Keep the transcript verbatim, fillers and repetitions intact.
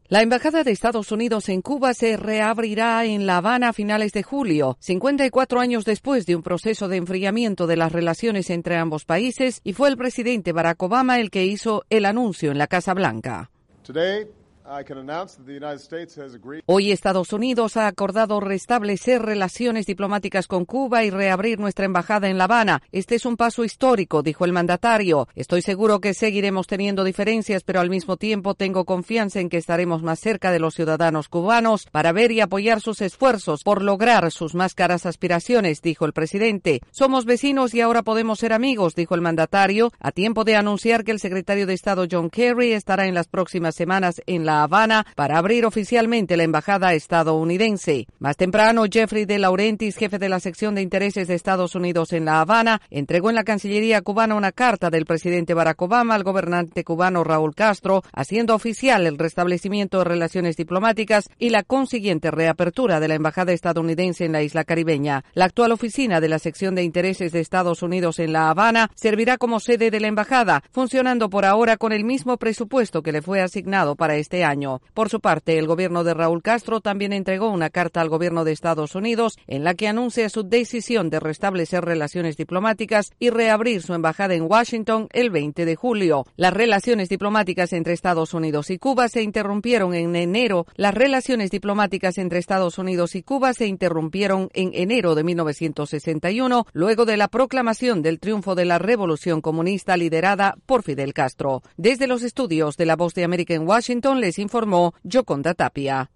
La Embajada de Estados Unidos en Cuba se reabrirá en La Habana a finales de julio, cincuenta y cuatro años después de un proceso de enfriamiento de las relaciones entre ambos países, y fue el presidente Barack Obama el que hizo el anuncio en la Casa Blanca. Today, I can announce that the United States has agreed. Hoy Estados Unidos ha acordado restablecer relaciones diplomáticas con Cuba y reabrir nuestra embajada en La Habana. Este es un paso histórico, dijo el mandatario. Estoy seguro que seguiremos teniendo diferencias, pero al mismo tiempo tengo confianza en que estaremos más cerca de los ciudadanos cubanos para ver y apoyar sus esfuerzos por lograr sus más caras aspiraciones, dijo el presidente. Somos vecinos y ahora podemos ser amigos, dijo el mandatario, a tiempo de anunciar que el secretario de Estado John Kerry estará en las próximas semanas en La Habana para abrir oficialmente la embajada estadounidense. Más temprano, Jeffrey de Laurentiis, jefe de la sección de intereses de Estados Unidos en La Habana, entregó en la Cancillería cubana una carta del presidente Barack Obama al gobernante cubano Raúl Castro, haciendo oficial el restablecimiento de relaciones diplomáticas y la consiguiente reapertura de la embajada estadounidense en la isla caribeña. La actual oficina de la sección de intereses de Estados Unidos en La Habana servirá como sede de la embajada, funcionando por ahora con el mismo presupuesto que le fue asignado para este año. Por su parte, el gobierno de Raúl Castro también entregó una carta al gobierno de Estados Unidos en la que anuncia su decisión de restablecer relaciones diplomáticas y reabrir su embajada en Washington el veinte de julio. Las relaciones diplomáticas entre Estados Unidos y Cuba se interrumpieron en enero. Las relaciones diplomáticas entre Estados Unidos y Cuba se interrumpieron en enero de mil novecientos sesenta y uno, luego de la proclamación del triunfo de la revolución comunista liderada por Fidel Castro. Desde los estudios de La Voz de América en Washington les informó Yoconda Tapia.